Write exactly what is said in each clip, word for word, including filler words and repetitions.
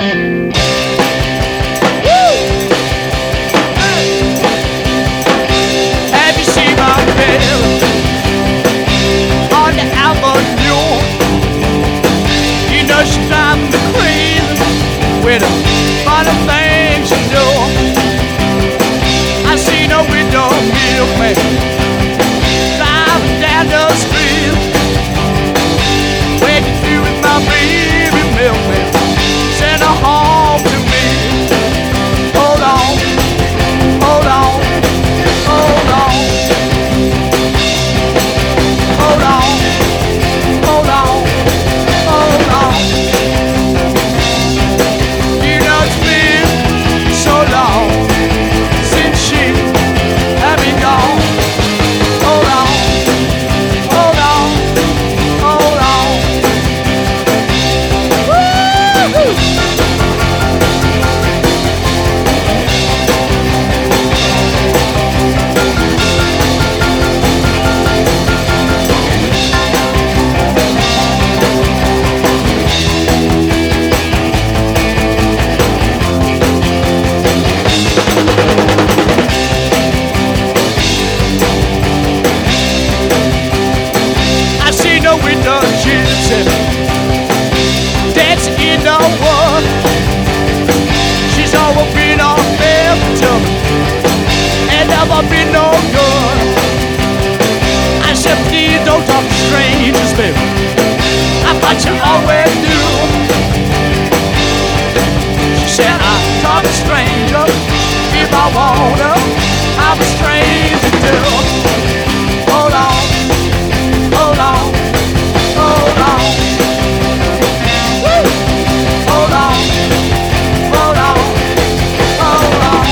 Have you seen my baby on the avenue? You know she drives me crazy with the funny things she do. I seen her with the milkman driving down the street. When you through with my baby milkman, send her home to me. Hold on, hold on, hold on, hold on, hold on, hold on. You know it's been so long since she had been gone. Hold on, hold on, hold on. Woo-hoo! I seen her with the gypsy dancing in the wood. She's always been on fair and never been no good. I said, please don't talk to strangers, baby. I thought you always knew. She said, I talk to strangers if I wanna. I'm a stranger too. Hold on, hold on, hold on. Woo! Hold on, hold on, hold on.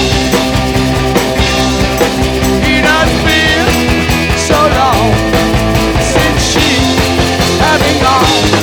It has been so long since she had been gone.